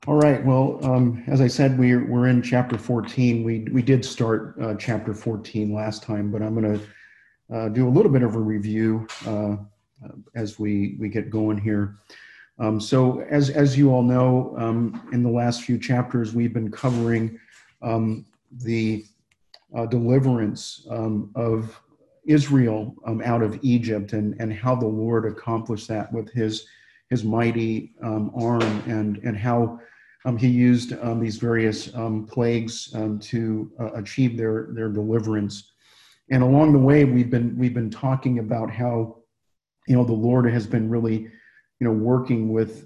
All right. Well, as I said, we're in chapter 14. We did start chapter 14 last time, but I'm going to do a little bit of a review as we get going here. So, as you all know, in the last few chapters, we've been covering the deliverance of Israel out of Egypt and how the Lord accomplished that with his mighty arm and how he used these various plagues to achieve their deliverance. And along the way, we've been talking about how the Lord has been really working with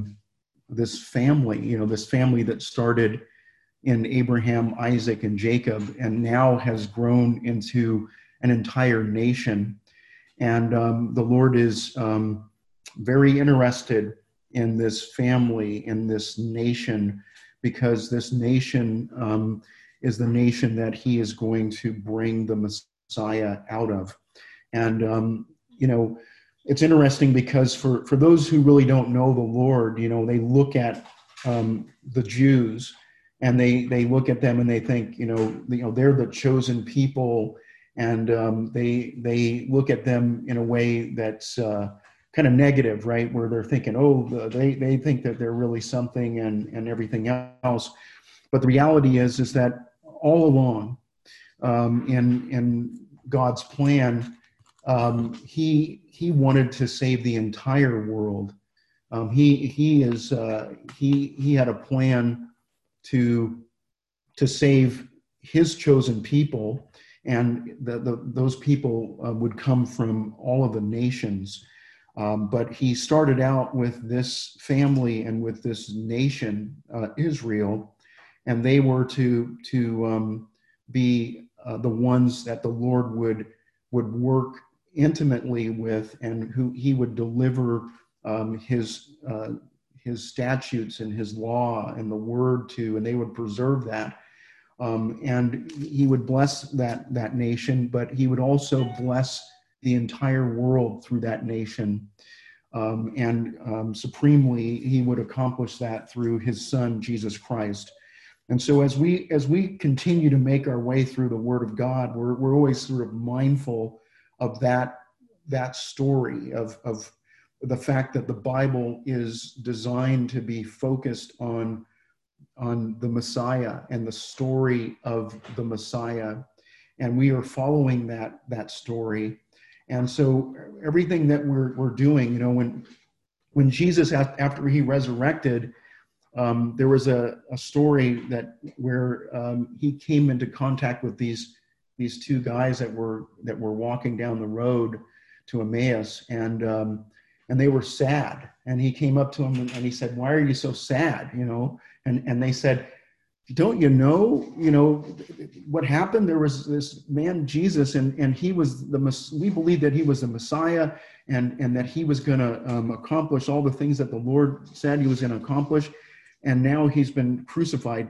this family that started in Abraham, Isaac, and Jacob, and now has grown into an entire nation. And the Lord is very interested in this family, in this nation, because this nation is the nation that he is going to bring the Messiah out of. And, it's interesting because for those who really don't know the Lord, they look at the Jews and they look at them and they think, they're the chosen people, and they look at them in a way that's kind of negative, right? Where they're thinking, oh, they think that they're really something and everything else. But the reality is that all along in God's plan, he wanted to save the entire world. He had a plan to save his chosen people, and those people would come from all of the nations. But he started out with this family and with this nation, Israel, and they were to be the ones that the Lord would work intimately with, and who he would deliver his statutes and his law and the word to, and they would preserve that. And he would bless that nation, but he would also bless the entire world through that nation. And supremely, he would accomplish that through his son, Jesus Christ. And so as we continue to make our way through the Word of God, we're always sort of mindful of that story of the fact that the Bible is designed to be focused on the Messiah and the story of the Messiah, and we are following that story. And so everything that we're doing, when Jesus, after he resurrected, there was a story where he came into contact with these two guys that were walking down the road to Emmaus, and they were sad. And he came up to them and he said, "Why are you so sad?" And they said, "Don't you know what happened? There was this man Jesus, and he was we believed that he was the Messiah, and that he was going to accomplish all the things that the Lord said he was going to accomplish, and now he's been crucified."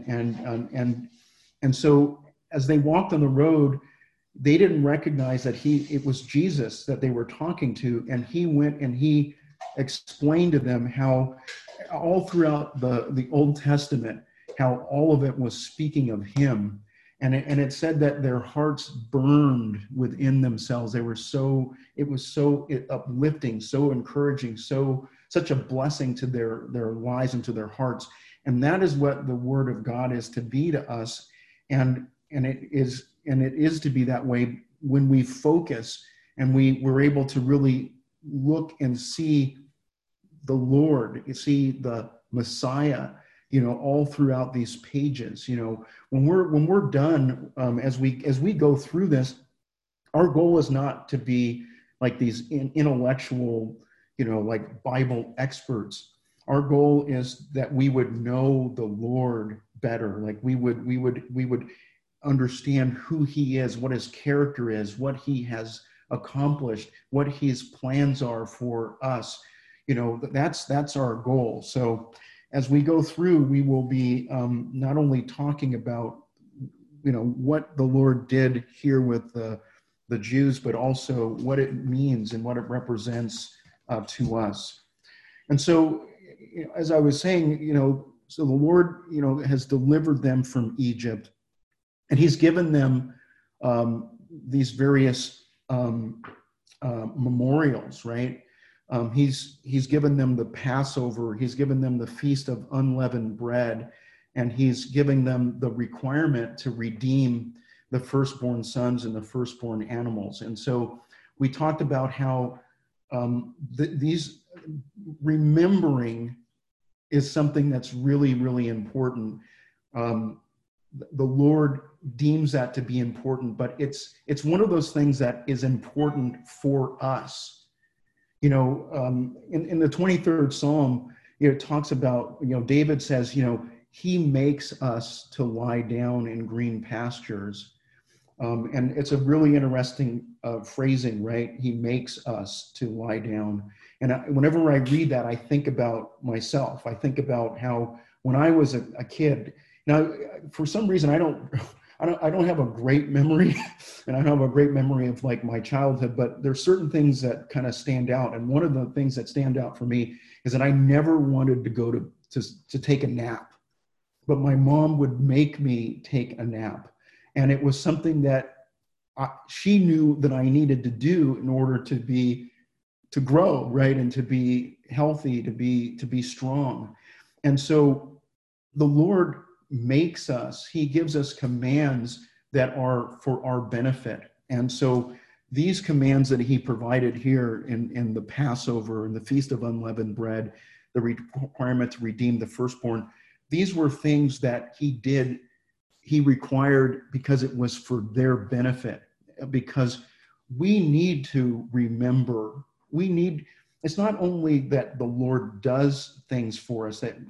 And so as they walked on the road, they didn't recognize that it was Jesus that they were talking to, and he went and he explained to them how all throughout the Old Testament, how all of it was speaking of him. And it said that their hearts burned within themselves. It was so uplifting, so encouraging, such a blessing to their lives and to their hearts. And that is what the Word of God is to be to us. And it is to be that way when we focus and we're able to really look and see the Lord, see the Messiah, all throughout these pages. When we're done, as we go through this, our goal is not to be like these intellectual, like Bible experts. Our goal is that we would know the Lord better. Like we would understand who he is, what his character is, what he has accomplished, what his plans are for us. That's our goal. So as we go through, we will be not only talking about, what the Lord did here with the Jews, but also what it means and what it represents to us. And so, as I was saying, so the Lord, has delivered them from Egypt, and he's given them these various memorials, right? He's given them the Passover, he's given them the Feast of Unleavened Bread, and he's giving them the requirement to redeem the firstborn sons and the firstborn animals. And so we talked about how these remembering is something that's really, really important. The Lord deems that to be important, but it's one of those things that is important for us. In the 23rd Psalm, it talks about, David says, he makes us to lie down in green pastures. And it's a really interesting phrasing, right? He makes us to lie down. And whenever I read that, I think about myself. I think about how when I was a kid. Now, for some reason, I don't have a great memory, and I don't have a great memory of like my childhood. But there's certain things that kind of stand out. And one of the things that stand out for me is that I never wanted to go to take a nap, but my mom would make me take a nap. And it was something that she knew that I needed to do in order to grow, right? And to be healthy, to be strong. And so the Lord makes us, he gives us commands that are for our benefit. And so these commands that he provided here in the Passover and the Feast of Unleavened Bread, the requirement to redeem the firstborn, these were things that he required because it was for their benefit, because we need to remember, it's not only that the Lord does things for us, that,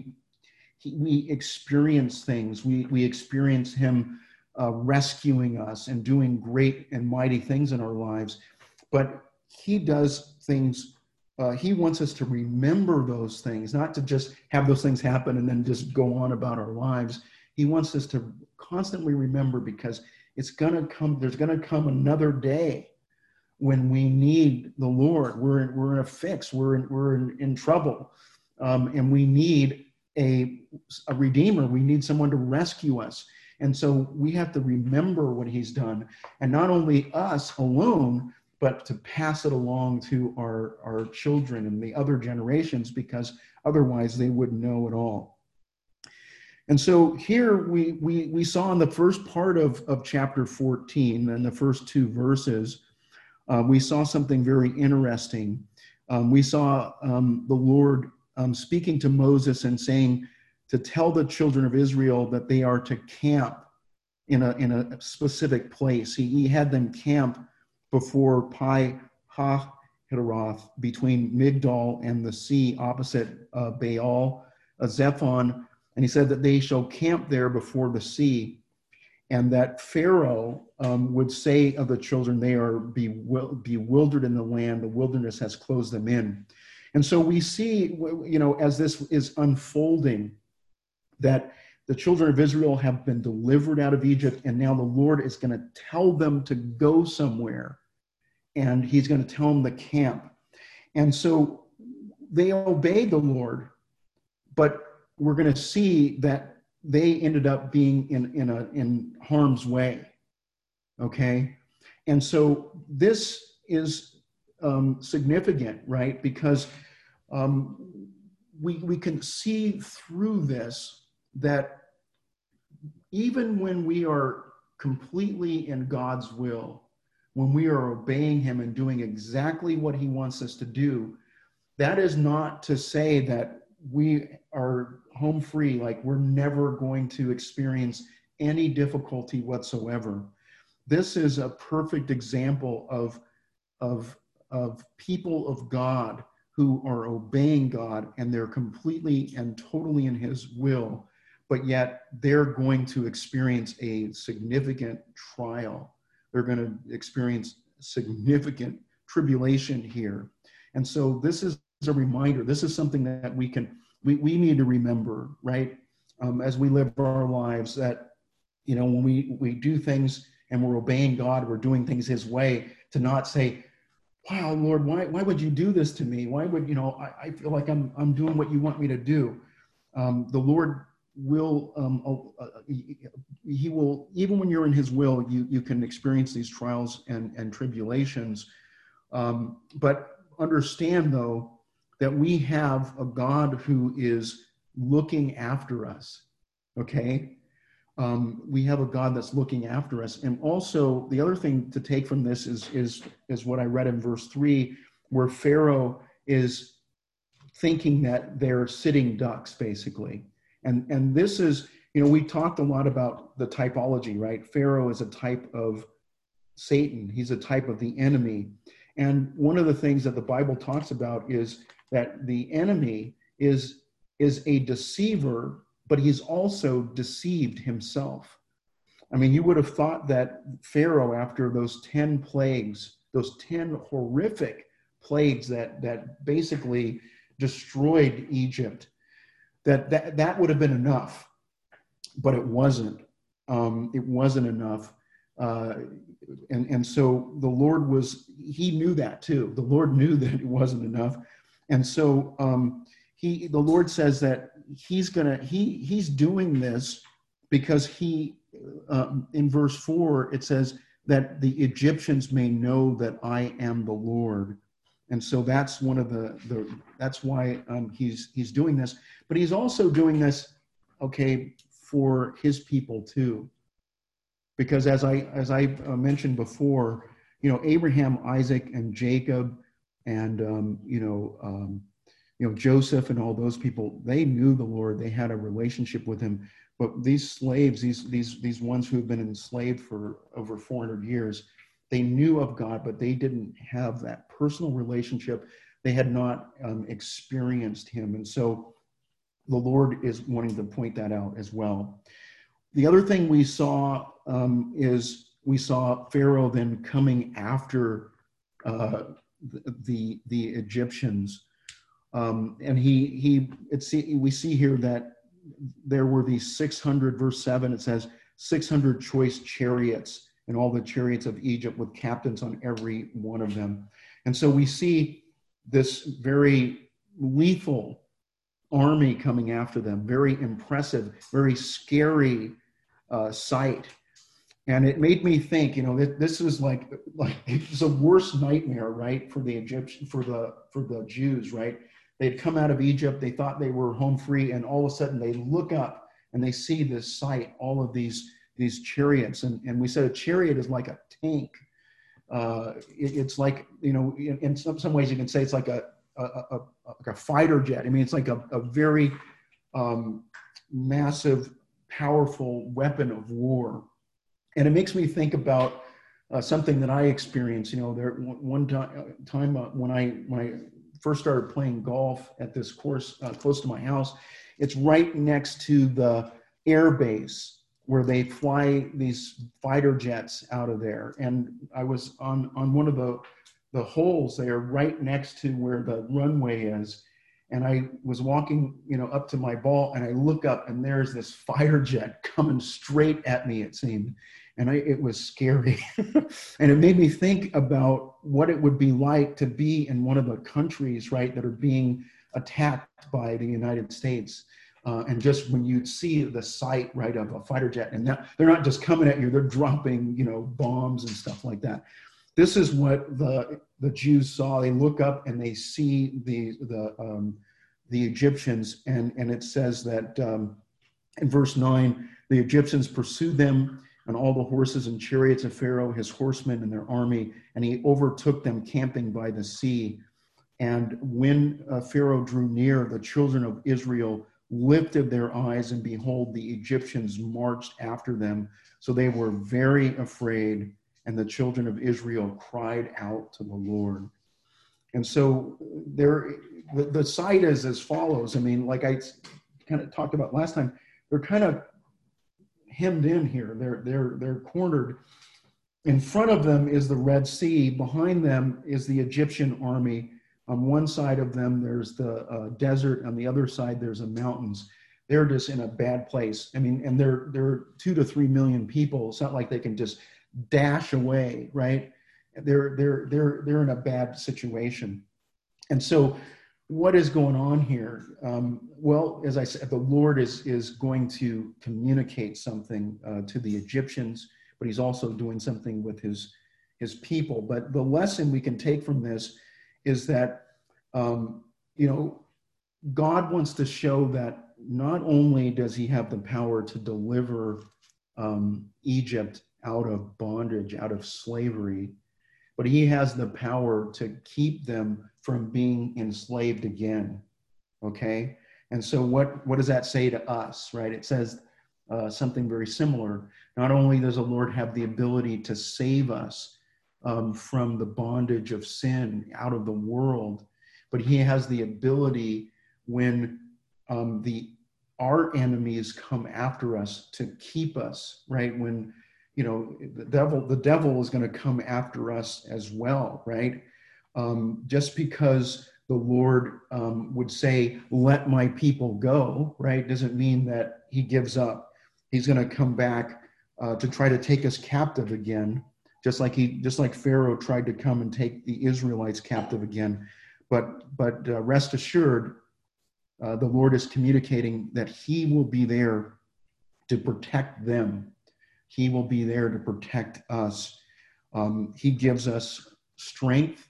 we experience things, we experience him rescuing us and doing great and mighty things in our lives, but he does things, he wants us to remember those things, not to just have those things happen and then just go on about our lives. He wants us to constantly remember, because there's going to come another day when we need the Lord. We're in a fix. We're in trouble, and we need a redeemer. We need someone to rescue us. And so we have to remember what he's done, and not only us alone, but to pass it along to our children and the other generations, because otherwise they wouldn't know at all. And so here we saw in the first part of chapter 14 and the first two verses, we saw something very interesting. We saw the Lord speaking to Moses and saying to tell the children of Israel that they are to camp in a specific place. He had them camp before Pi Hahiroth, between Migdol and the sea opposite Baal Zephon. And he said that they shall camp there before the sea, and that Pharaoh would say of the children, they are bewildered in the land, the wilderness has closed them in. And so we see, as this is unfolding, that the children of Israel have been delivered out of Egypt, and now the Lord is going to tell them to go somewhere, and he's going to tell them to camp. And so they obeyed the Lord, but we're going to see that they ended up being in harm's way. Okay. And so this is significant, right? Because we can see through this that even when we are completely in God's will, when we are obeying him and doing exactly what he wants us to do, that is not to say that we are home free, like we're never going to experience any difficulty whatsoever. This is a perfect example of people of God who are obeying God, and they're completely and totally in his will, but yet they're going to experience a significant trial. They're going to experience significant tribulation here. And so this is a reminder. This is something that we need to remember, right? As we live our lives, that, when we do things and we're obeying God, we're doing things his way, to not say, wow, Lord, why would you do this to me? Why would, I feel like I'm doing what you want me to do. The Lord will, he will, even when you're in his will, you can experience these trials and tribulations. But understand, though, that we have a God who is looking after us, okay? We have a God that's looking after us. And also, the other thing to take from this is what I read in verse 3, where Pharaoh is thinking that they're sitting ducks, basically. And this is, we talked a lot about the typology, right? Pharaoh is a type of Satan. He's a type of the enemy. And one of the things that the Bible talks about is that the enemy is a deceiver, but he's also deceived himself. I mean, you would have thought that Pharaoh, after those 10 plagues, those 10 horrific plagues that basically destroyed Egypt, that would have been enough, but it wasn't. It wasn't enough. And so the Lord he knew that too. The Lord knew that it wasn't enough. And so the Lord says that he's doing this because in verse 4, it says that the Egyptians may know that I am the Lord. And so that's one of that's why he's doing this. But he's also doing this, okay, for his people too. Because as I mentioned before, Abraham, Isaac, and Jacob, and Joseph and all those people, they knew the Lord. They had a relationship with him. But these slaves, these ones who have been enslaved for over 400 years, they knew of God, but they didn't have that personal relationship. They had not experienced him. And so the Lord is wanting to point that out as well. The other thing we saw is we saw Pharaoh then coming after the Egyptians. And we see here that there were these 600, verse 7, it says 600 choice chariots and all the chariots of Egypt with captains on every one of them. And so we see this very lethal army coming after them, very impressive, very scary sight. And it made me think, this is like it's a worst nightmare, right, for the Egyptian, for the Jews, right? They'd come out of Egypt, they thought they were home free, and all of a sudden they look up and they see this sight, all of these chariots. And we said a chariot is like a tank. It's like, in some ways you can say it's like a fighter jet. I mean, it's like a very massive, powerful weapon of war. And it makes me think about something that I experienced. There one time when I first started playing golf at this course close to my house, it's right next to the air base where they fly these fighter jets out of there. And I was on one of the holes there right next to where the runway is. And I was walking, up to my ball, and I look up and there's this fighter jet coming straight at me, it seemed. And it was scary. And it made me think about what it would be like to be in one of the countries, right, that are being attacked by the United States. And just when you see the sight, right, of a fighter jet, and they're not just coming at you, they're dropping, bombs and stuff like that. This is what the Jews saw. They look up and they see the Egyptians, and it says that in verse 9, the Egyptians pursued them and all the horses and chariots of Pharaoh, his horsemen and their army, and he overtook them camping by the sea. And when Pharaoh drew near, the children of Israel lifted their eyes, and behold, the Egyptians marched after them. So they were very afraid, and the children of Israel cried out to the Lord. And so the sight is as follows. I mean, like I kind of talked about last time, they're kind of hemmed in here. They're cornered. In front of them is the Red Sea. Behind them is the Egyptian army. On one side of them, there's the desert. On the other side, there's the mountains. They're just in a bad place. I mean, and they're 2 to 3 million people. It's not like they can just dash away, right? They're in a bad situation. And so what is going on here? Well, as I said, the Lord is going to communicate something to the Egyptians, but he's also doing something with his people. But the lesson we can take from this is that, you know, God wants to show that not only does he have the power to deliver Egypt out of bondage, out of slavery, but he has the power to keep them from being enslaved again. Okay? And so what does that say to us, right? It says something very similar. Not only does the Lord have the ability to save us from the bondage of sin out of the world, but he has the ability when our enemies come after us to keep us, right? When, you know, the devil is going to come after us as well, right? Just because the Lord would say, let my people go, right, doesn't mean that he gives up. He's going to come back to try to take us captive again, just like Pharaoh tried to come and take the Israelites captive again. But rest assured, the Lord is communicating that he will be there to protect them. He will be there to protect us. He gives us strength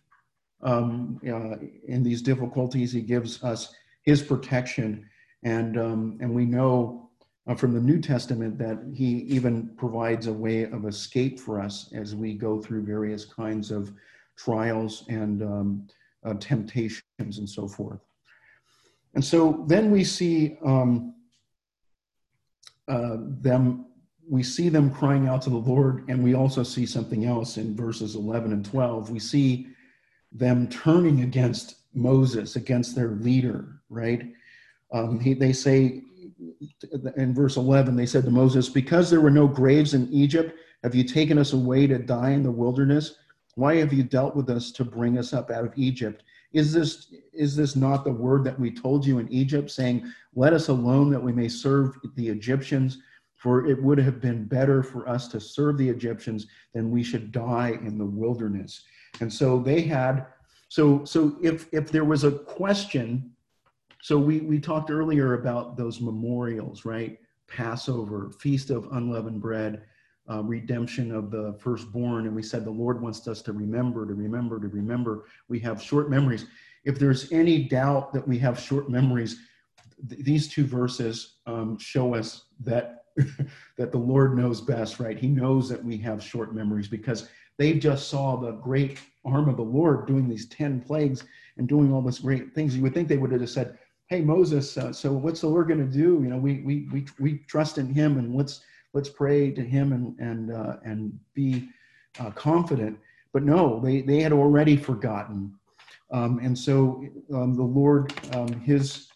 in these difficulties. He gives us his protection. And we know from the New Testament that he even provides a way of escape for us as we go through various kinds of trials and temptations and so forth. And so then we see them crying out to the Lord, and we also see something else in verses 11 and 12. We see them turning against Moses, against their leader, right? They say in verse 11, they said to Moses, because there were no graves in Egypt, have you taken us away to die in the wilderness? Why have you dealt with us to bring us up out of Egypt? Is this not the word that we told you in Egypt, saying, let us alone that we may serve the Egyptians? For it would have been better for us to serve the Egyptians than we should die in the wilderness. And so they had, so if there was a question, so we talked earlier about those memorials, right? Passover, Feast of Unleavened Bread, redemption of the firstborn. And we said the Lord wants us to remember, to remember, to remember. We have short memories. If there's any doubt that we have short memories, these two verses show us that that the Lord knows best, right? He knows that we have short memories because they just saw the great arm of the Lord doing these 10 plagues and doing all these great things. You would think they would have just said, hey, Moses, so what's the Lord going to do? You know, we trust in him, and let's pray to him and be confident. But no, they had already forgotten. And so the Lord, his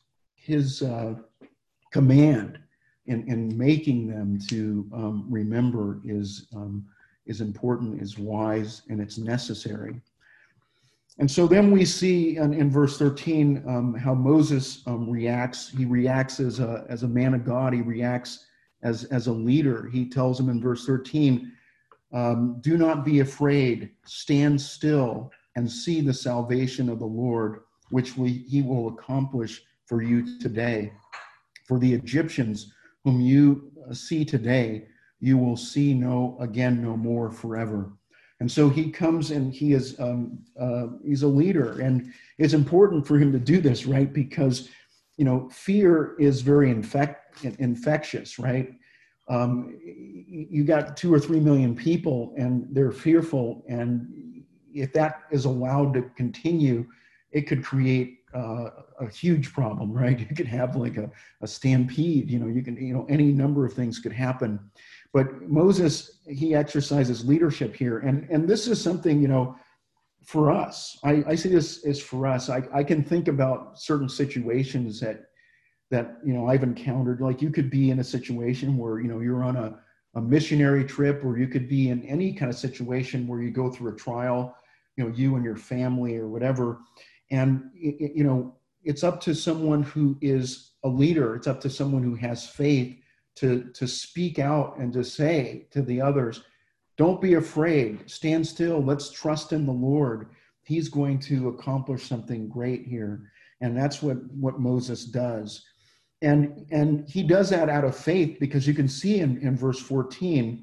command in making them to remember is important, is wise, and it's necessary. And so then we see in verse 13 how Moses reacts. He reacts as a man of God. He reacts as a leader. He tells him in verse 13, do not be afraid, stand still and see the salvation of the Lord, which he will accomplish for you today. For the Egyptians whom you see today, you will see no more forever. And so he comes and he is he's a leader, and it's important for him to do this, right? Because, you know, fear is very infectious, right? You got 2 or 3 million people and they're fearful, and if that is allowed to continue, it could create a huge problem, right? You could have like a stampede, any number of things could happen. But Moses, he exercises leadership here. And this is something, for us, I see this as for us. I can think about certain situations that I've encountered. Like, you could be in a situation where, you're on a missionary trip, or you could be in any kind of situation where you go through a trial, you and your family or whatever. And, it's up to someone who is a leader. It's up to someone who has faith to speak out and to say to the others, don't be afraid, stand still, let's trust in the Lord. He's going to accomplish something great here. And that's what Moses does. And he does that out of faith, because you can see in verse 14,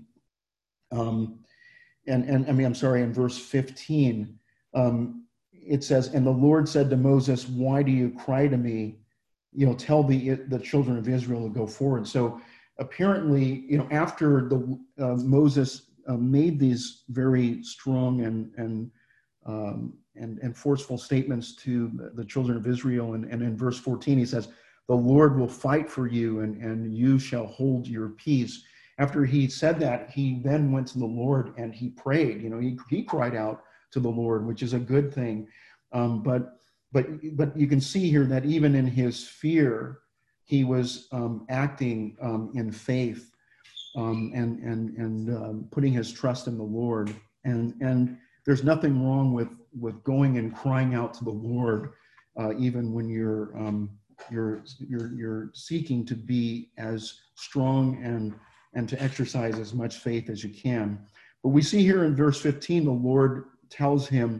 and I mean, I'm sorry, in verse 15, it says, and the Lord said to Moses, why do you cry to me? Tell the children of Israel to go forward. So apparently, after Moses made these very strong and forceful statements to the children of Israel, and in verse 14 he says, the Lord will fight for you, and you shall hold your peace. After he said that, he then went to the Lord and he prayed. He cried out to the Lord, which is a good thing. But you can see here that even in his fear, he was acting in faith, and putting his trust in the Lord. And there's nothing wrong with going and crying out to the Lord, even when you're seeking to be as strong and to exercise as much faith as you can. But we see here in verse 15, the Lord tells him,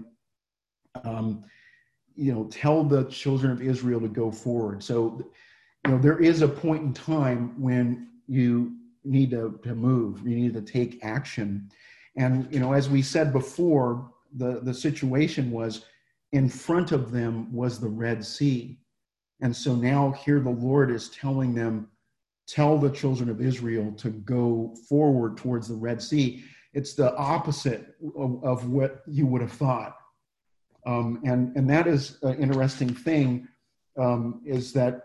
tell the children of Israel to go forward. So, there is a point in time when you need to move, you need to take action. And, as we said before, the situation was in front of them was the Red Sea. And so now here the Lord is telling them, tell the children of Israel to go forward towards the Red Sea. It's the opposite of what you would have thought. And that is an interesting thing, is that,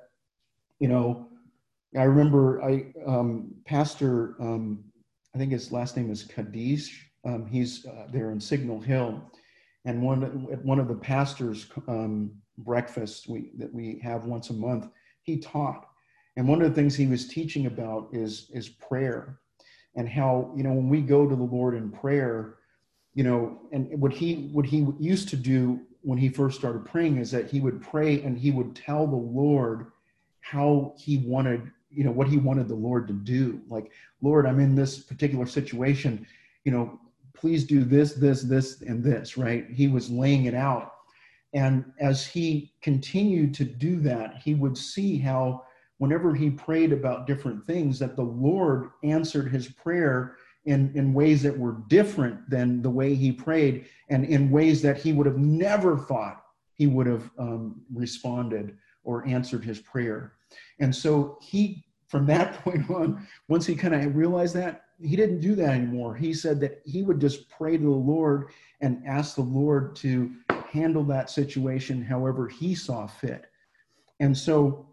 I remember Pastor, I think his last name is Kadish. He's there in Signal Hill. And one of the pastors' breakfasts that we have once a month, he taught. And one of the things he was teaching about is prayer, and how, when we go to the Lord in prayer, and what he used to do when he first started praying is that he would pray and he would tell the Lord how he wanted, what he wanted the Lord to do. Like, Lord, I'm in this particular situation, please do this, this, this, and this, right? He was laying it out. And as he continued to do that, he would see how whenever he prayed about different things, that the Lord answered his prayer in ways that were different than the way he prayed, and in ways that he would have never thought he would have responded or answered his prayer. And so from that point on, once he kind of realized that, he didn't do that anymore. He said that he would just pray to the Lord and ask the Lord to handle that situation however he saw fit. And so,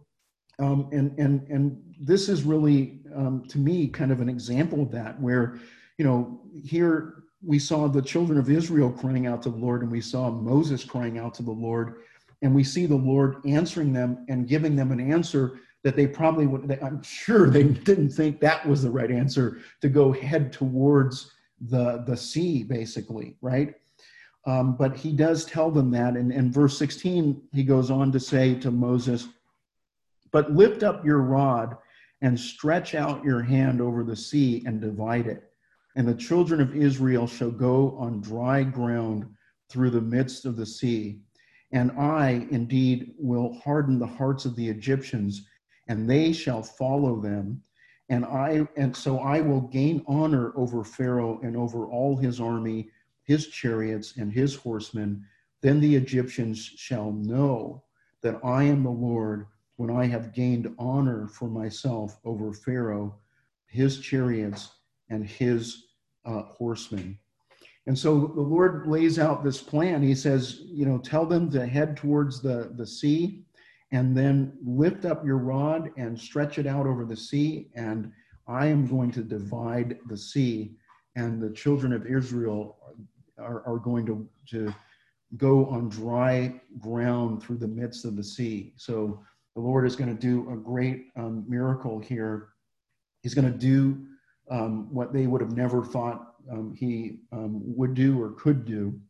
and this is really, to me, kind of an example of that, where, here we saw the children of Israel crying out to the Lord, and we saw Moses crying out to the Lord, and we see the Lord answering them and giving them an answer that they probably I'm sure they didn't think that was the right answer, to go head towards the sea, basically, right? But he does tell them that. And in verse 16, he goes on to say to Moses, but lift up your rod and stretch out your hand over the sea and divide it. And the children of Israel shall go on dry ground through the midst of the sea. And I indeed will harden the hearts of the Egyptians, and they shall follow them. And so I will gain honor over Pharaoh and over all his army, his chariots and his horsemen. Then the Egyptians shall know that I am the Lord, when I have gained honor for myself over Pharaoh, his chariots, and his horsemen. And so the Lord lays out this plan. He says, tell them to head towards the sea, and then lift up your rod and stretch it out over the sea, and I am going to divide the sea, and the children of Israel are going to go on dry ground through the midst of the sea. So the Lord is going to do a great miracle here. He's going to do what they would have never thought he would do or could do.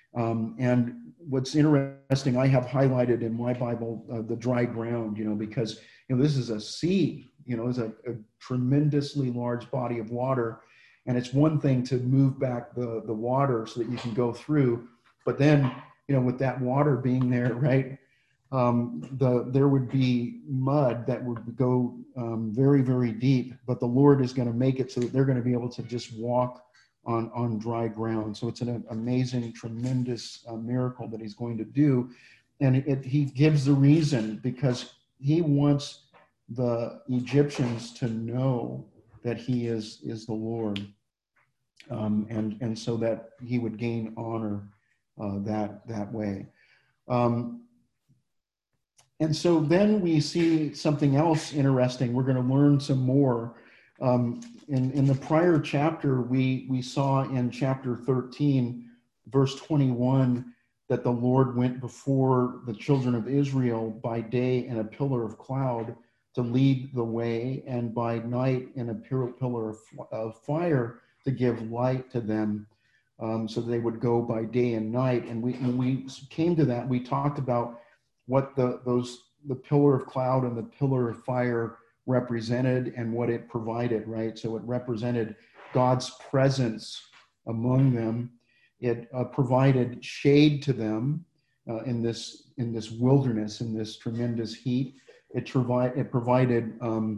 And what's interesting, I have highlighted in my Bible the dry ground, because this is a sea, it's a tremendously large body of water. And it's one thing to move back the water so that you can go through. But then, with that water being there, right, there would be mud that would go very, very deep, but the Lord is going to make it so that they're going to be able to just walk on dry ground. So it's an amazing, tremendous miracle that he's going to do. And he gives the reason because he wants the Egyptians to know that he is the Lord. And so that he would gain honor that way. And so then we see something else interesting. We're going to learn some more. In the prior chapter, we saw in chapter 13, verse 21, that the Lord went before the children of Israel by day in a pillar of cloud to lead the way, and by night in a pillar of fire to give light to them, so they would go by day and night. And when we came to that, we talked about what the pillar of cloud and the pillar of fire represented and what it provided, right? So it represented God's presence among them. It provided shade to them in this wilderness, in this tremendous heat. It provided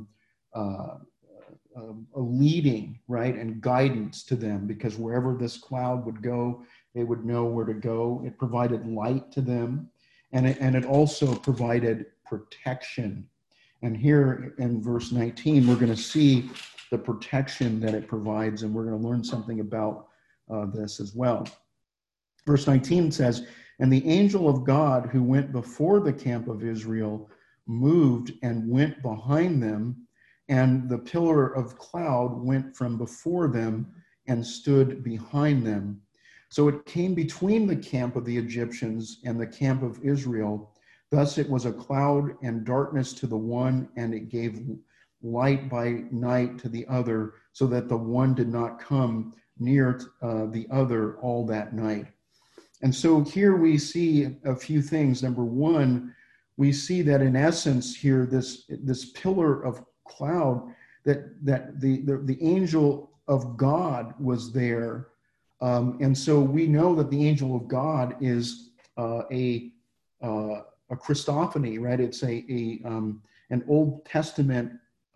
a leading, right, and guidance to them, because wherever this cloud would go, they would know where to go. It provided light to them, and it also provided protection. And here in verse 19, we're going to see the protection that it provides, and we're going to learn something about this as well. Verse 19 says, "And the angel of God who went before the camp of Israel moved and went behind them, and the pillar of cloud went from before them and stood behind them. So it came between the camp of the Egyptians and the camp of Israel. Thus it was a cloud and darkness to the one, and it gave light by night to the other, so that the one did not come near the other all that night." And so here we see a few things. Number one, we see that in essence here, this pillar of cloud, that the angel of God was there. And so we know that the angel of God is a Christophany, right? It's an Old Testament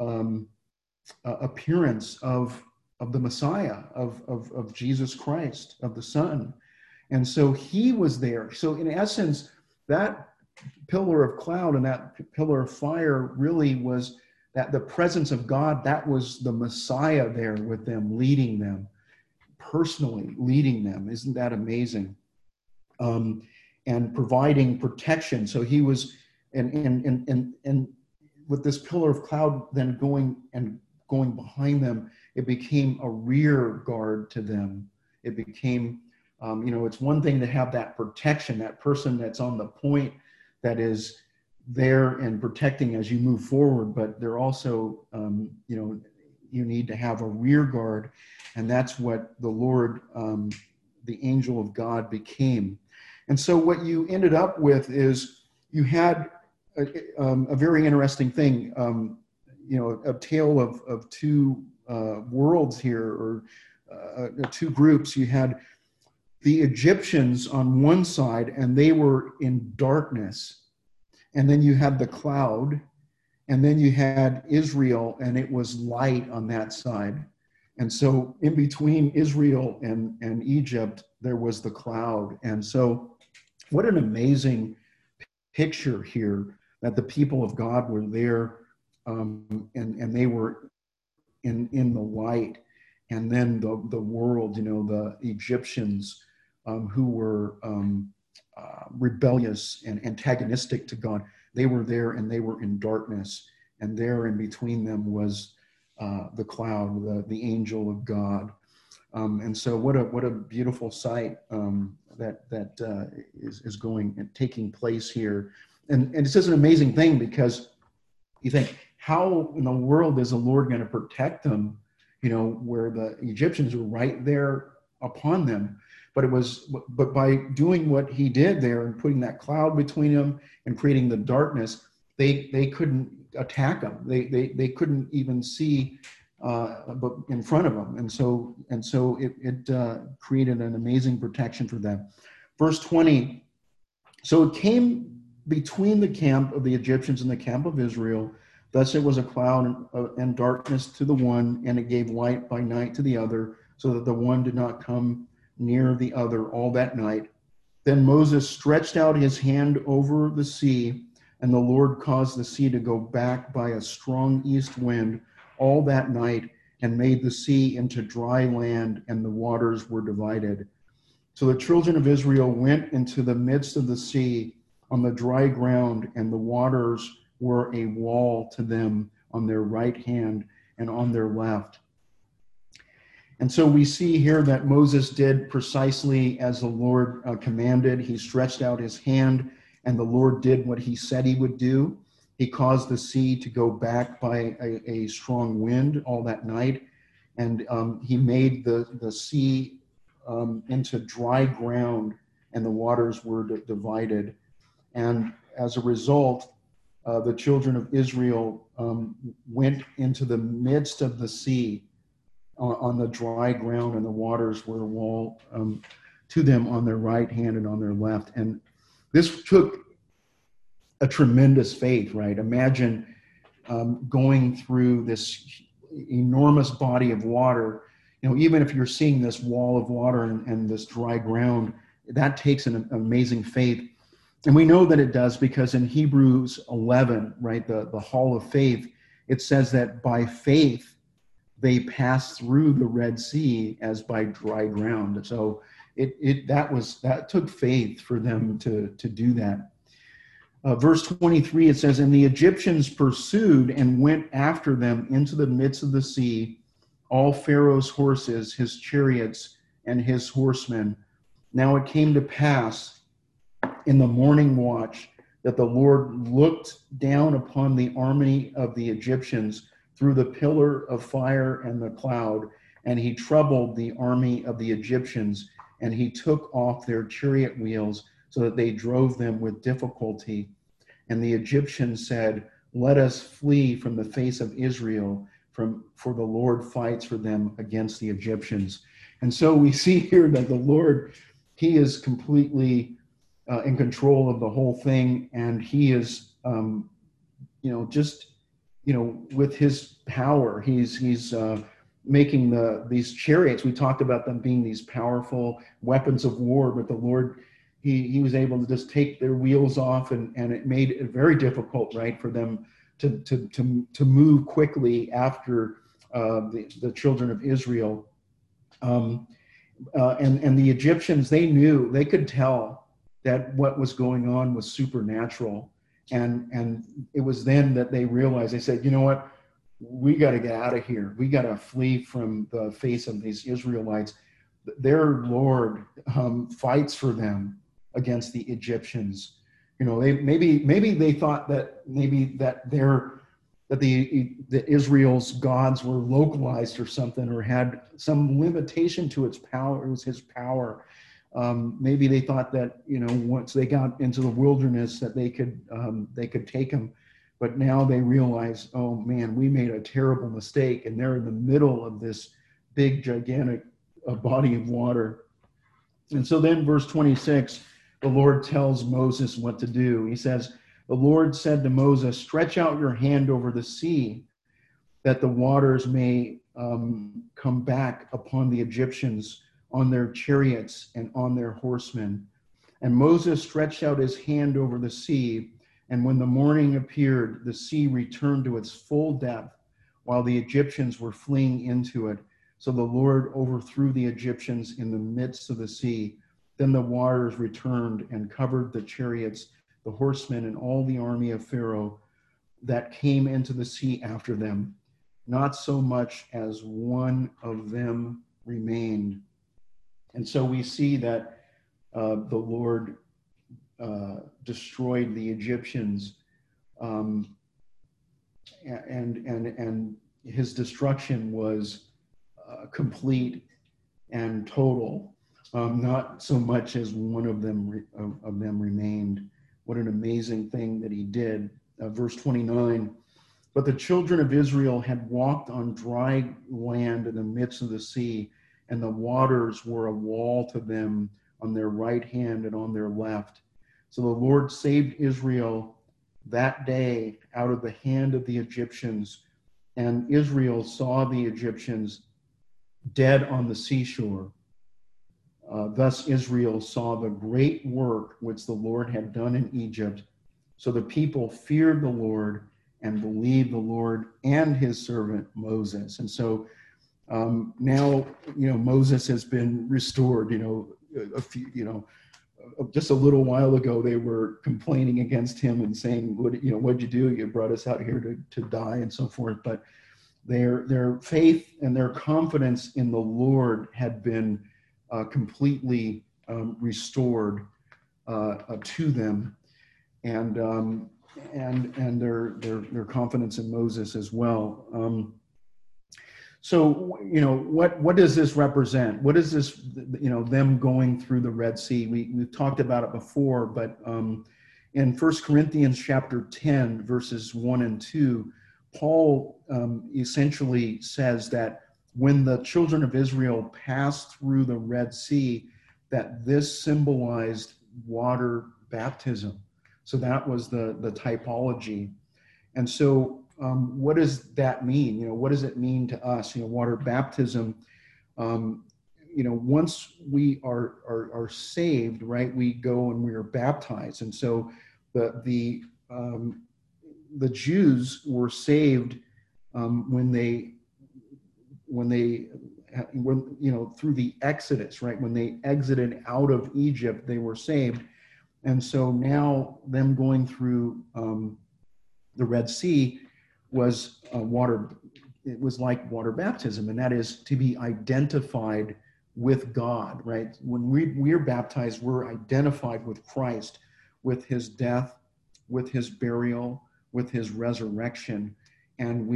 appearance of the Messiah, of Jesus Christ, of the Son. And so he was there. So in essence, that pillar of cloud and that pillar of fire really was that the presence of God, that was the Messiah there with them, leading them, personally leading them. Isn't that amazing? And providing protection. So he was, and with this pillar of cloud then going behind them, it became a rear guard to them. It became, it's one thing to have that protection, that person that's on the point that is there and protecting as you move forward, but they're also, you need to have a rear guard, and that's what the Lord, the angel of God, became. And so what you ended up with is you had a very interesting thing, a tale of two worlds here, or two groups. You had the Egyptians on one side, and they were in darkness. And then you had the cloud, and then you had Israel, and it was light on that side. And so in between Israel and Egypt, there was the cloud. And so what an amazing picture here, that the people of God were there, and they were in the light. And then the world, the Egyptians, who were rebellious and antagonistic to God, they were there and they were in darkness. And there in between them was the cloud, the angel of God. And so what a beautiful sight that is going and taking place here. And it's just an amazing thing, because you think, how in the world is the Lord going to protect them, where the Egyptians were right there upon them? But by doing what he did there and putting that cloud between them and creating the darkness, they couldn't attack them. They couldn't even see but in front of them. And so it created an amazing protection for them. Verse 20, so it came between the camp of the Egyptians and the camp of Israel. Thus it was a cloud and darkness to the one, and it gave light by night to the other, so that the one did not come near the other all that night. Then Moses stretched out his hand over the sea, and the Lord caused the sea to go back by a strong east wind all that night, and made the sea into dry land, and the waters were divided. So the children of Israel went into the midst of the sea on the dry ground, and the waters were a wall to them on their right hand and on their left. And so we see here that Moses did precisely as the Lord commanded. He stretched out his hand, and the Lord did what he said he would do. He caused the sea to go back by a strong wind all that night, and he made the sea into dry ground, and the waters were divided. And as a result, the children of Israel went into the midst of the sea on the dry ground, and the waters were a wall to them on their right hand and on their left. And this took a tremendous faith, right? Imagine going through this enormous body of water. You know, even if you're seeing this wall of water and this dry ground, that takes an amazing faith. And we know that it does because in Hebrews 11, right, the hall of faith, it says that by faith, they passed through the Red Sea as by dry ground. So that took faith for them to do that. Verse 23, it says, and the Egyptians pursued and went after them into the midst of the sea, all Pharaoh's horses, his chariots, and his horsemen. Now it came to pass in the morning watch that the Lord looked down upon the army of the Egyptians through the pillar of fire and the cloud, and he troubled the army of the Egyptians, and he took off their chariot wheels so that they drove them with difficulty. And the Egyptians said, let us flee from the face of Israel, for the Lord fights for them against the Egyptians. And so we see here that the Lord, he is completely in control of the whole thing, and he is, with his power, he's making these chariots. We talked about them being these powerful weapons of war, but the Lord, he was able to just take their wheels off, and it made it very difficult, right, for them to move quickly after the children of Israel. And the Egyptians, they could tell that what was going on was supernatural. And it was then that they realized, they said, you know what, we got to get out of here. We got to flee from the face of these Israelites. Their Lord fights for them against the Egyptians. You know, maybe they thought that the Israel's gods were localized or something, or had some limitation to its power. It was his power. Maybe they thought that, once they got into the wilderness that they could take him, but now they realize, oh man, we made a terrible mistake, and they're in the middle of this big, gigantic body of water. And so then verse 26, the Lord tells Moses what to do. He says, the Lord said to Moses, stretch out your hand over the sea, that the waters may come back upon the Egyptians, on their chariots and on their horsemen. And Moses stretched out his hand over the sea, and when the morning appeared, the sea returned to its full depth, while the Egyptians were fleeing into it. So the Lord overthrew the Egyptians in the midst of the sea. Then the waters returned and covered the chariots, the horsemen, and all the army of Pharaoh that came into the sea after them. Not so much as one of them remained. And so we see that the Lord destroyed the Egyptians, and his destruction was complete and total. Not so much as one of them remained. What an amazing thing that he did. Verse 29. But the children of Israel had walked on dry land in the midst of the sea, and the waters were a wall to them on their right hand and on their left. So the Lord saved Israel that day out of the hand of the Egyptians, and Israel saw the Egyptians dead on the seashore. Thus Israel saw the great work which the Lord had done in Egypt. So the people feared the Lord and believed the Lord and his servant Moses. And so now, Moses has been restored. Just a little while ago, they were complaining against him and saying, what'd you do? You brought us out here to die and so forth. But their faith and their confidence in the Lord had been completely restored to them, and their confidence in Moses as well. So, what does this represent? What is this, them going through the Red Sea? We've talked about it before, but in 1 Corinthians chapter 10, verses 1 and 2, Paul essentially says that when the children of Israel passed through the Red Sea, that this symbolized water baptism. So that was the typology. And so what does that mean? What does it mean to us? Water baptism, once we are saved, right, we go and we are baptized. And so the Jews were saved when they through the Exodus, right? When they exited out of Egypt, they were saved. And so now them going through the Red Sea was it was like water baptism, and that is to be identified with God, right? When we're baptized, we're identified with Christ, with his death, with his burial, with his resurrection. And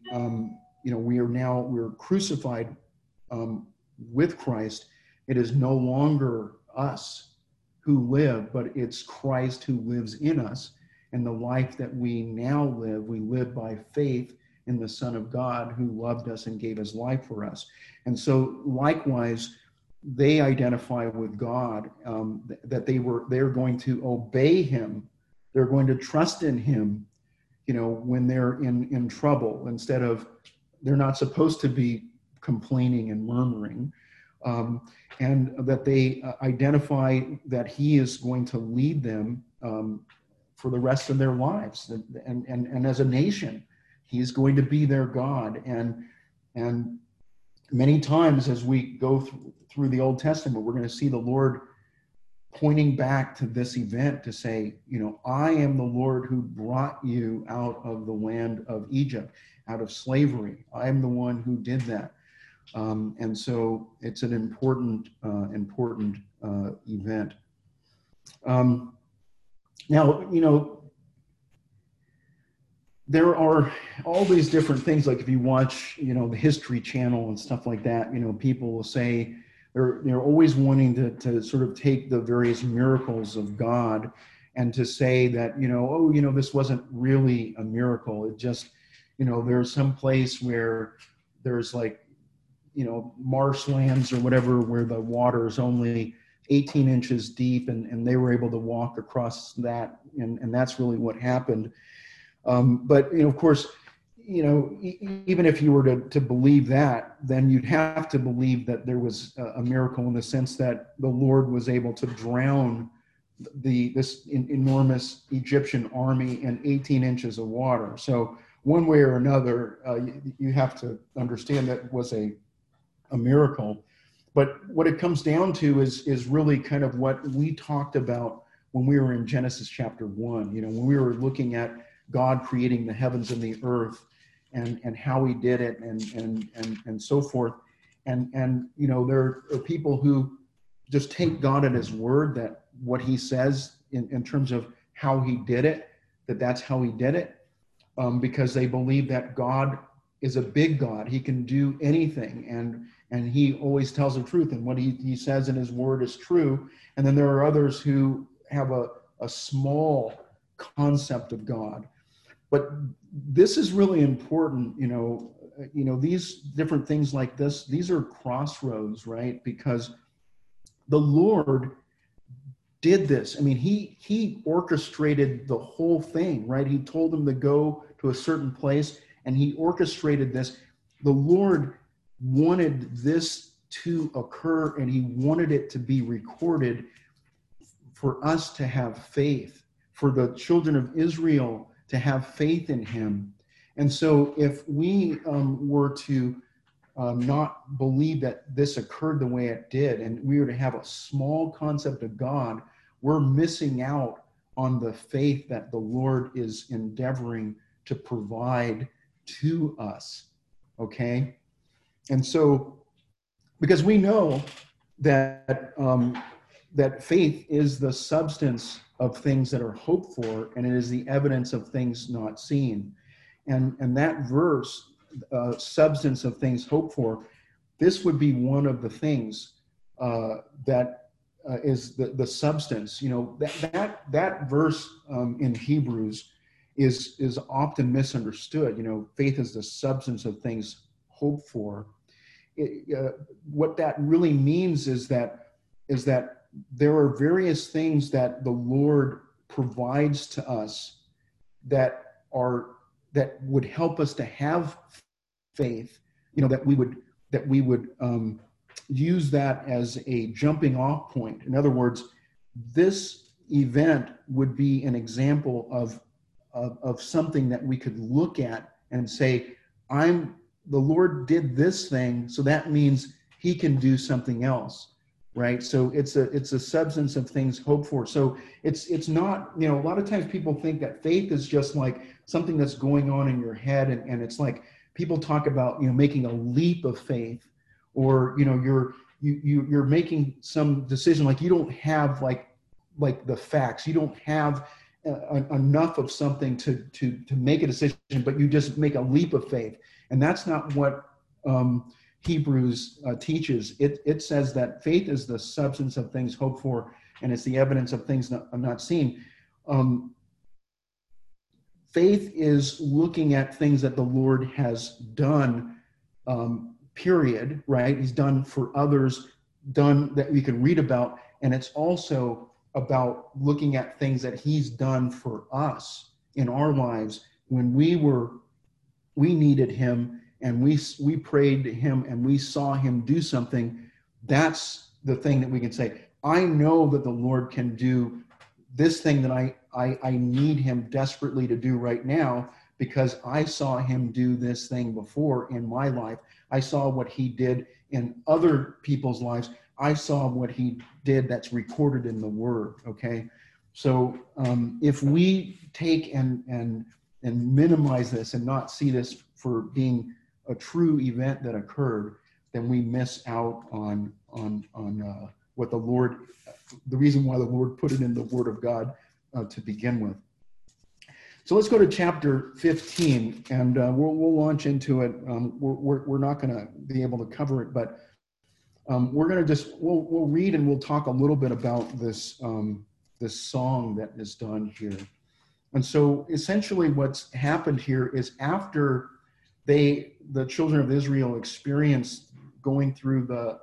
we're crucified with Christ. It is no longer us who live, but it's Christ who lives in us. And the life that we now live, we live by faith in the Son of God who loved us and gave his life for us. And so likewise, they identify with God, that they're going to obey him. They're going to trust in him, when they're in trouble, instead of, they're not supposed to be complaining and murmuring, and that they identify that he is going to lead them for the rest of their lives, and as a nation, he's going to be their God. And many times as we go through the Old Testament, we're going to see the Lord pointing back to this event to say, I am the Lord who brought you out of the land of Egypt, out of slavery. I am the one who did that. And so it's an important event. Now, there are all these different things, like if you watch, the History Channel and stuff like that, people will say, they're always wanting to sort of take the various miracles of God and to say that, this wasn't really a miracle. It just, there's some place where there's marshlands or whatever, where the water is only 18 inches deep, and they were able to walk across that. And that's really what happened. But, of course, even if you were to believe that, then you'd have to believe that there was a miracle, in the sense that the Lord was able to drown this enormous Egyptian army in 18 inches of water. So one way or another, you have to understand that was a miracle. But what it comes down to is really kind of what we talked about when we were in Genesis chapter 1. When we were looking at God creating the heavens and the earth, and how he did it, and so forth. And there are people who just take God at his word, that what he says in terms of how he did it, that's how he did it, because they believe that God is a big God. He can do anything, and he always tells the truth, and what he says in his word is true. And then there are others who have a small concept of God. But this is really important, these different things like this, these are crossroads, right? Because the Lord did this. I mean, he orchestrated the whole thing, right? He told them to go to a certain place, and he orchestrated this. The Lord wanted this to occur, and he wanted it to be recorded for us to have faith, for the children of Israel to have faith in him. And so if we were to not believe that this occurred the way it did, and we were to have a small concept of God, we're missing out on the faith that the Lord is endeavoring to provide to us, okay? And so, because we know that that faith is the substance of things that are hoped for, and it is the evidence of things not seen. And that verse, substance of things hoped for, this would be one of the things that is the substance. You know, that verse in Hebrews is often misunderstood. You know, faith is the substance of things hoped for. What that really means is that there are various things that the Lord provides to us that would help us to have faith. You know, that we would use that as a jumping off point. In other words, this event would be an example of something that we could look at and say, the Lord did this thing, so that means he can do something else, right? So it's a substance of things hoped for. So it's not, you know, a lot of times people think that faith is just like something that's going on in your head, and it's like people talk about, you know, making a leap of faith, or, you know, you're making some decision, like you don't have like the facts, you don't have enough of something to make a decision, but you just make a leap of faith. And that's not what Hebrews teaches. It says that faith is the substance of things hoped for, and it's the evidence of things not seen. Faith is looking at things that the Lord has done, period, right? He's done for others, done that we can read about. And it's also about looking at things that he's done for us in our lives when we needed him, and we prayed to him and we saw him do something. That's the thing that we can say, I know that the Lord can do this thing that I need him desperately to do right now, because I saw him do this thing before in my life. I saw what he did in other people's lives. I saw what he did that's recorded in the word, okay? So if we take and minimize this and not see this for being a true event that occurred, then we miss out on what the Lord, the reason why the Lord put it in the Word of God to begin with. So let's go to chapter 15, and we'll launch into it. We're not going to be able to cover it, but we're going to we'll read, and we'll talk a little bit about this this song that is done here. And so essentially what's happened here is, after the children of Israel experienced going through the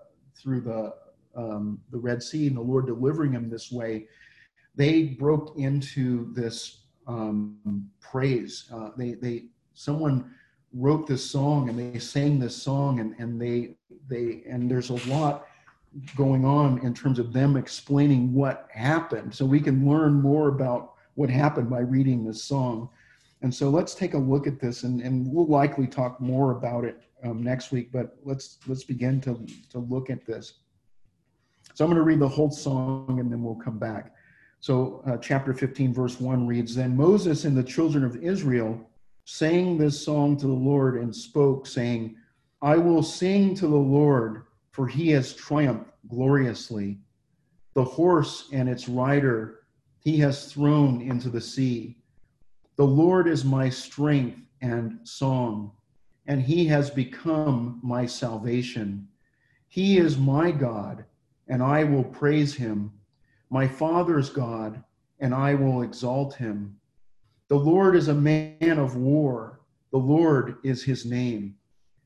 Red Sea and the Lord delivering them this way, they broke into this praise. Someone wrote this song, and they sang this song, and there's a lot going on in terms of them explaining what happened. So we can learn more about what happened by reading this song. And so let's take a look at this, and we'll likely talk more about it next week, but let's begin to look at this. So I'm going to read the whole song, and then we'll come back. So chapter 15, verse 1 reads, Then Moses and the children of Israel sang this song to the Lord and spoke, saying, I will sing to the Lord, for he has triumphed gloriously. The horse and its rider he has thrown into the sea. The Lord is my strength and song, and he has become my salvation. He is my God, and I will praise him, my father's God, and I will exalt him. The Lord is a man of war. The Lord is his name.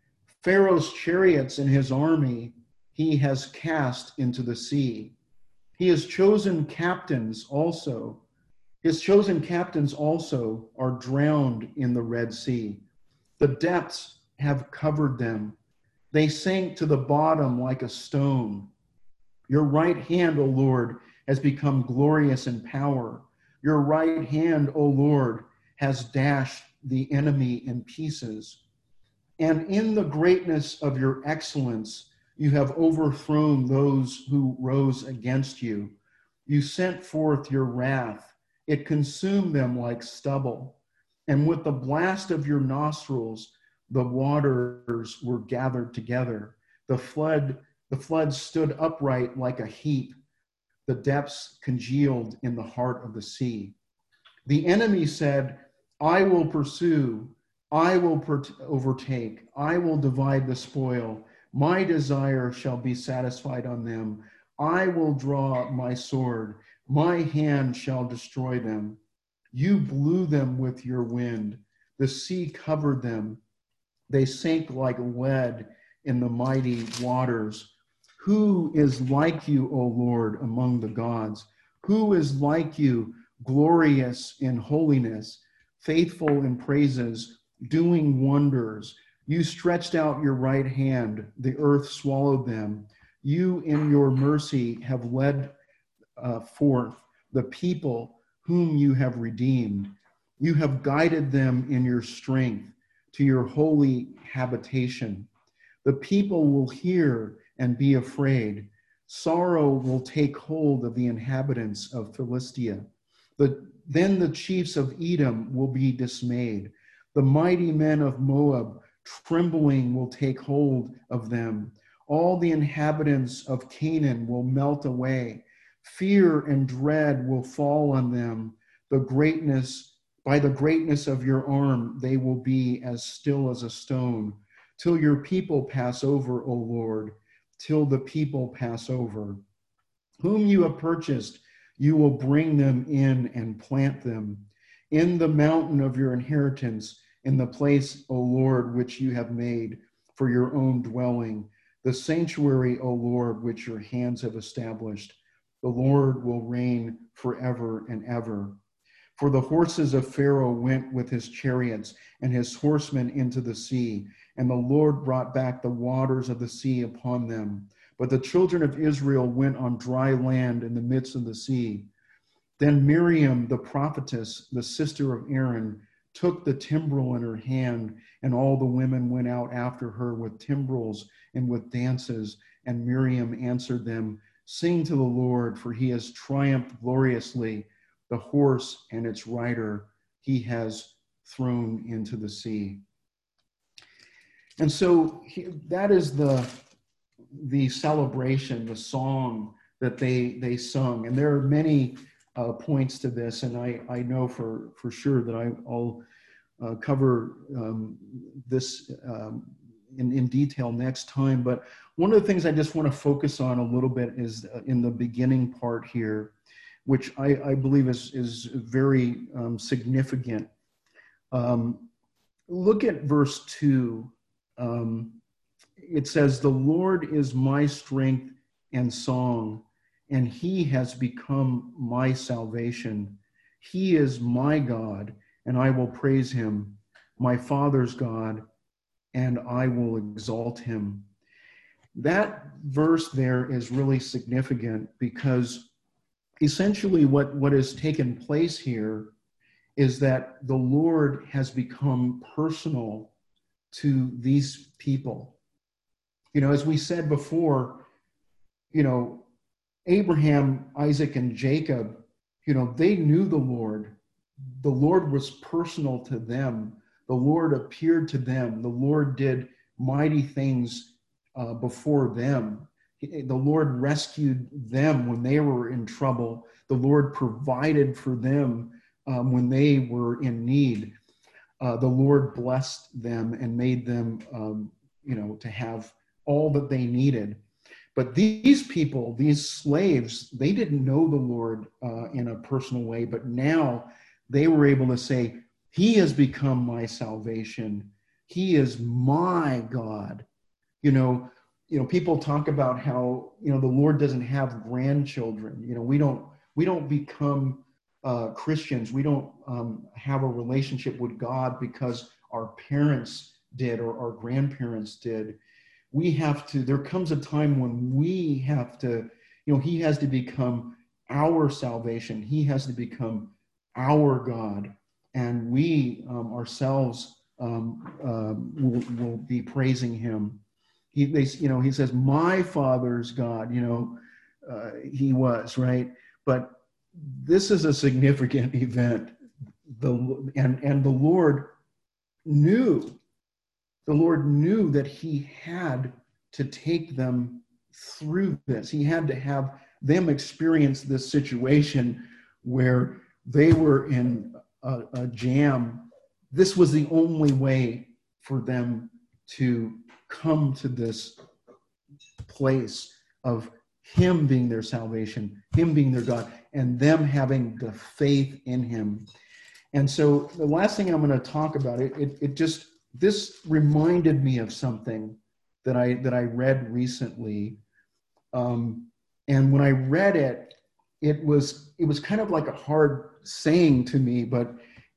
Pharaoh's chariots and his army he has cast into the sea. He has chosen captains also. His chosen captains also are drowned in the Red Sea. The depths have covered them. They sank to the bottom like a stone. Your right hand, O Lord, has become glorious in power. Your right hand, O Lord, has dashed the enemy in pieces. And in the greatness of your excellence, you have overthrown those who rose against you. You sent forth your wrath. It consumed them like stubble. And with the blast of your nostrils, the waters were gathered together. The flood stood upright like a heap. The depths congealed in the heart of the sea. The enemy said, I will pursue, I will overtake, I will divide the spoil. My desire shall be satisfied on them. I will draw my sword. My hand shall destroy them. You blew them with your wind. The sea covered them. They sank like lead in the mighty waters. Who is like you, O Lord, among the gods? Who is like you, glorious in holiness, faithful in praises, doing wonders? You stretched out your right hand, the earth swallowed them. You in your mercy have led forth the people whom you have redeemed. You have guided them in your strength to your holy habitation. The people will hear and be afraid. Sorrow will take hold of the inhabitants of Philistia. Then the chiefs of Edom will be dismayed. The mighty men of Moab, trembling, will take hold of them. All the inhabitants of Canaan will melt away. Fear and dread will fall on them. By the greatness of your arm, they will be as still as a stone, till your people pass over, O Lord, till the people pass over. Whom you have purchased, you will bring them in and plant them in the mountain of your inheritance, in the place, O Lord, which you have made for your own dwelling, the sanctuary, O Lord, which your hands have established. The Lord will reign forever and ever. For the horses of Pharaoh went with his chariots and his horsemen into the sea, and the Lord brought back the waters of the sea upon them. But the children of Israel went on dry land in the midst of the sea. Then Miriam, the prophetess, the sister of Aaron, took the timbrel in her hand, and all the women went out after her with timbrels and with dances. And Miriam answered them, Sing to the Lord, for he has triumphed gloriously. The horse and its rider he has thrown into the sea. And so that is the celebration, the song that they sung. And there are many points to this, and I know for sure that I'll cover this in detail next time. But one of the things I just want to focus on a little bit is in the beginning part here, which I believe is very significant. Look at verse 2. It says, the Lord is my strength and song, and he has become my salvation. He is my God, and I will praise him, my Father's God, and I will exalt him. That verse there is really significant because essentially what has taken place here is that the Lord has become personal to these people. You know, as we said before, you know, Abraham, Isaac, and Jacob, you know, they knew the Lord. The Lord was personal to them. The Lord appeared to them. The Lord did mighty things before them. The Lord rescued them when they were in trouble. The Lord provided for them when they were in need. The Lord blessed them and made them, you know, to have all that they needed. But these people, these slaves, they didn't know the Lord in a personal way, but now they were able to say, he has become my salvation. He is my God. You know, people talk about how, the Lord doesn't have grandchildren. We don't become Christians. We don't have a relationship with God because our parents did or our grandparents did. There comes a time when we have to, he has to become our salvation. He has to become our God. And we ourselves will be praising him. He says, my Father's God, he was, right? But this is a significant event. And the Lord knew that he had to take them through this. He had to have them experience this situation where they were in a jam. This was the only way for them to come to this place of him being their salvation, him being their God, and them having the faith in him. And so the last thing I'm going to talk about, this reminded me of something that I read recently. And when I read it, it was kind of like a hard saying to me, but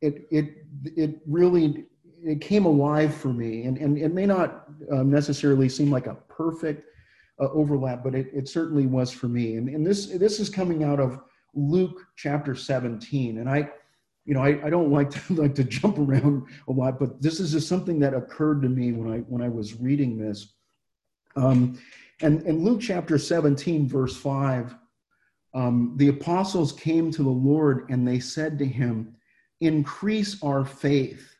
it really came alive for me. And it may not necessarily seem like a perfect overlap, but it certainly was for me. And this is coming out of Luke chapter 17. And I don't like to jump around a lot, but this is just something that occurred to me when I was reading this. And in Luke chapter 17, verse 5, the apostles came to the Lord and they said to him, "Increase our faith."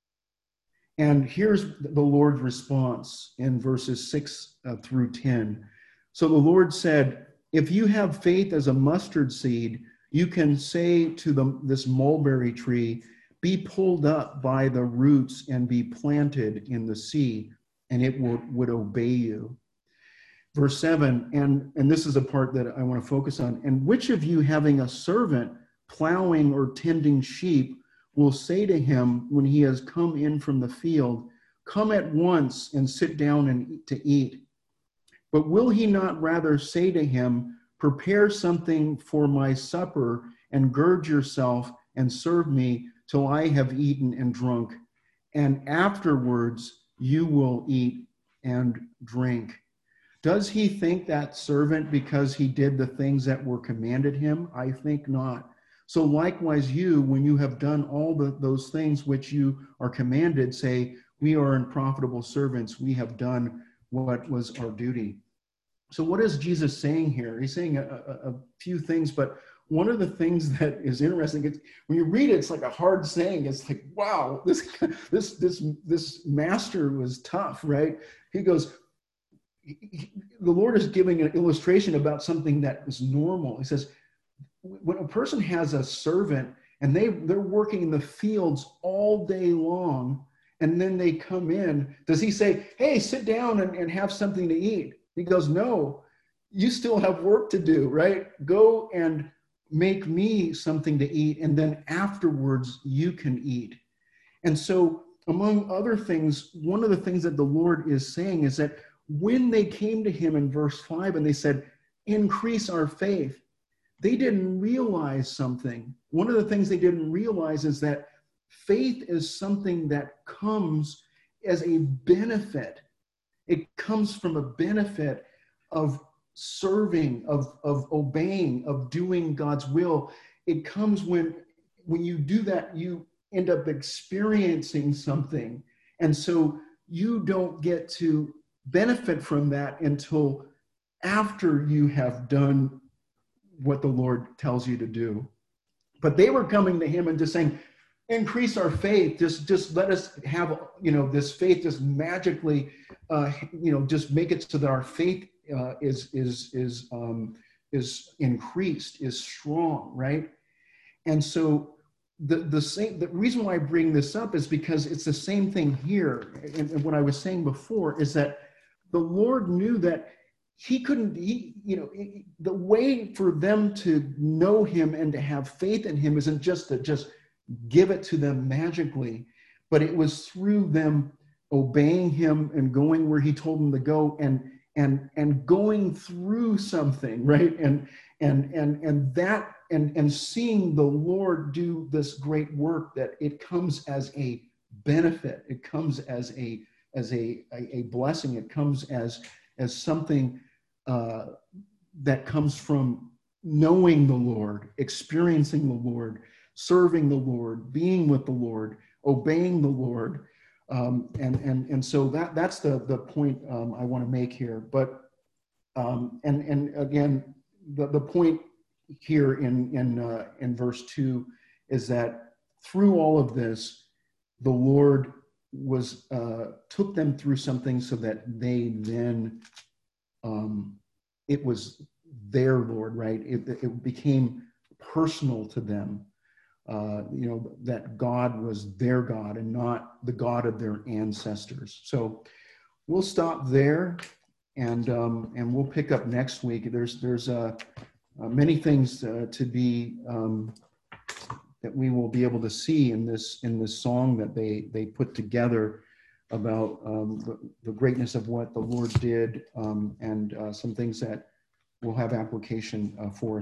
And here's the Lord's response in verses 6 through 10. So the Lord said, "If you have faith as a mustard seed, you can say to this mulberry tree, 'Be pulled up by the roots and be planted in the sea,' and it would obey you." Verse 7, and this is a part that I want to focus on. "And which of you, having a servant plowing or tending sheep, will say to him when he has come in from the field, 'Come at once and sit down and to eat'? But will he not rather say to him, 'Prepare something for my supper and gird yourself and serve me till I have eaten and drunk, and afterwards you will eat and drink'? Does he think that servant because he did the things that were commanded him? I think not. So likewise you, when you have done all those things which you are commanded, say, 'We are unprofitable servants. We have done what was our duty.'" So what is Jesus saying here? He's saying a few things, but one of the things that is interesting is when you read it, it's like a hard saying. It's like, wow, this master was tough, right? He goes, the Lord is giving an illustration about something that is normal. He says, when a person has a servant and they're working in the fields all day long, and then they come in, does he say, "Hey, sit down and have something to eat"? He goes, "No, you still have work to do, right? Go and make me something to eat, and then afterwards you can eat." And so, among other things, one of the things that the Lord is saying is that when they came to him in verse 5 and they said, "Increase our faith," they didn't realize something. One of the things they didn't realize is that faith is something that comes as a benefit. It comes from a benefit of serving, of obeying, of doing God's will. It comes when you do that, you end up experiencing something. And so you don't get to benefit from that until after you have done what the Lord tells you to do. But they were coming to him and just saying, "Increase our faith. Just let us have, this faith just magically, just make it so that our faith is increased, is strong," right? And so the reason why I bring this up is because it's the same thing here. And what I was saying before is that the Lord knew that the way for them to know him and to have faith in him isn't just to just give it to them magically, but it was through them obeying him and going where he told them to go, and and going through something, right? And seeing the Lord do this great work, that it comes as a benefit. It comes as a blessing. It comes as something that comes from knowing the Lord, experiencing the Lord, serving the Lord, being with the Lord, obeying the Lord. And so that's the point I want to make here. But and again, the point here in verse 2 is that through all of this, the Lord was took them through something so that they then it was their Lord, right? It became personal to them. That God was their God and not the God of their ancestors. So we'll stop there, and we'll pick up next week. There's many things to be that we will be able to see in this song that they put together about the greatness of what the Lord did, and some things that will have application for us.